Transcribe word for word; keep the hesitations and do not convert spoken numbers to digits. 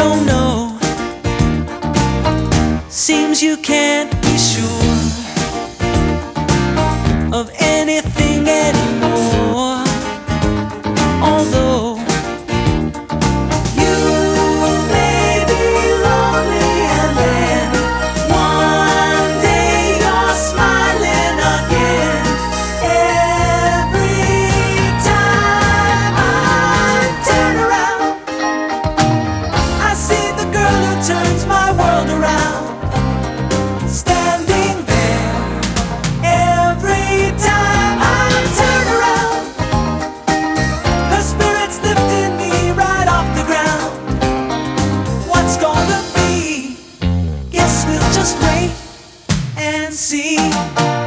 don't know. Seems you can't be sure of anything anymore. Although you may be lonely, and then one day you're smiling again. Every time I turn around, I see the girl who turns my world around, standing there. Every time I turn around, her spirit's lifting me right off the ground. What's gonna be? Guess we'll just wait and see.